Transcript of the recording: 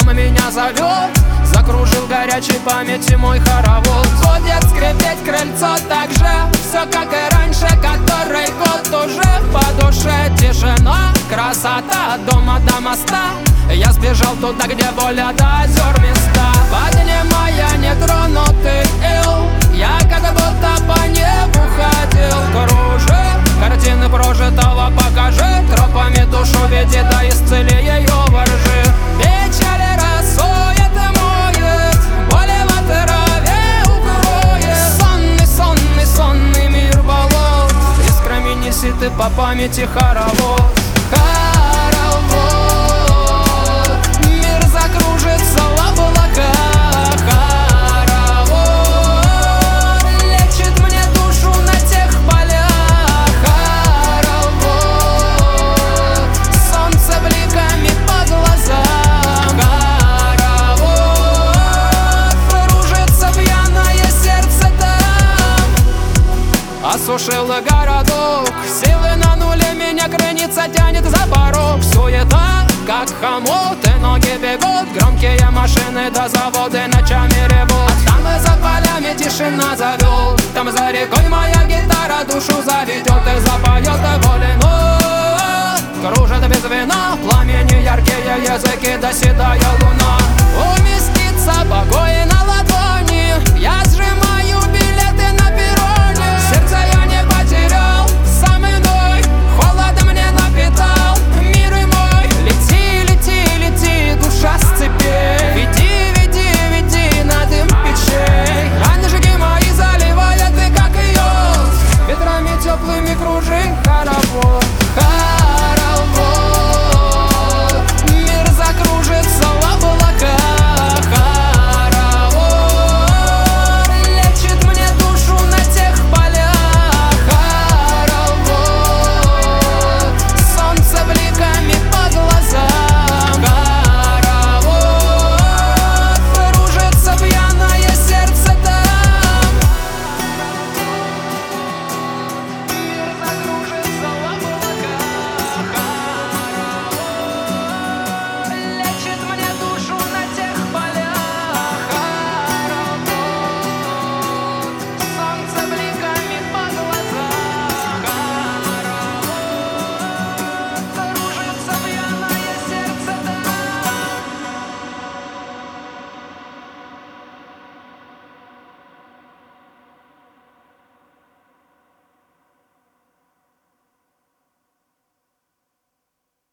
Дом меня зовет, закружил горячей памяти мой хоровод. Будет скрипеть крыльцо так же, все как и раньше, который год уже. По душе тишина, красота от дома до моста. Я сбежал туда, где воля до озер места. Поднимая нетронутый ил, я как будто по небу ходил. Кружи, картины прожитого покажи, тропами душу веди, да исцели ее воржи. Печали рассует и моет, боли в траве укроет. Сонный, сонный, сонный мир болот, искрами неси ты по памяти хоровод. Мир закружится в облаках. Хоровод лечит мне душу на тех полях. Хоровод солнце бликами по глазам. Хоровод кружится пьяное сердце там. Осушил городок, силы на нуле, меня крынится тянет за порог. Суета, как хомут, и ноги бегут, громкие машины до заводы ночами ревут. А там и за полями тишина зовет, там за рекой моя гитара душу заведет и запоет и волено. Кружат без вина, пламени яркие языки, доседая